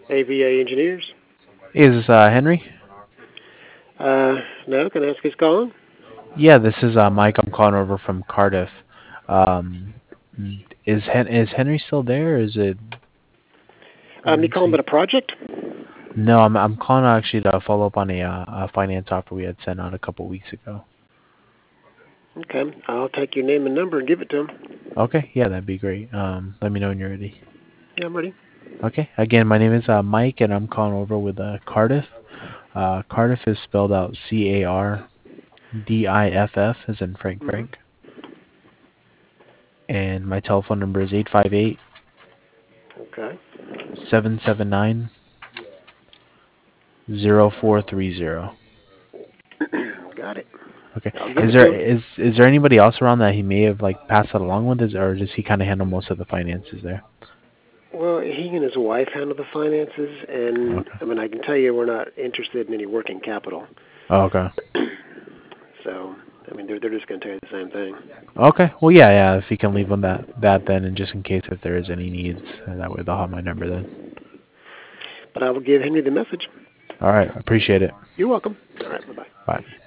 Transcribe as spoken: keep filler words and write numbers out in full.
A V A Engineers. Is this uh, Henry? Uh, no, can I ask who's calling? Yeah, this is uh, Mike. I'm calling over from Cardiff. Um, is Hen- is Henry still there? Or is it? Um, you Is calling he? about a project? No, I'm I'm calling actually to follow up on a, uh, a finance offer we had sent out a couple weeks ago. Okay, I'll take your name and number and give it to him. Okay, yeah, that'd be great. Um, let me know when you're ready. Yeah, I'm ready. Okay, again, my name is uh, Mike, and I'm calling over with uh, Cardiff. Uh, Cardiff is spelled out C A R D I F F, as in Frank Mm-hmm. Frank. And my telephone number is eight five eight, Okay, seven seven nine, zero four three zero. got it. Okay. I'll give Is it to there him. is is there anybody else around that he may have like passed it along with, is, or does he kind of handle most of the finances there? Well, he and his wife handle the finances, and Okay. I mean, I can tell you we're not interested in any working capital. Oh, okay. So, I mean, they're they're just going to tell you the same thing. Okay. Well, yeah, yeah. If he can leave on that that then, and just in case if there is any needs, uh, that way they'll have my number then. But I will give Henry the message. All right. Appreciate it. You're welcome. All right, bye bye. Bye.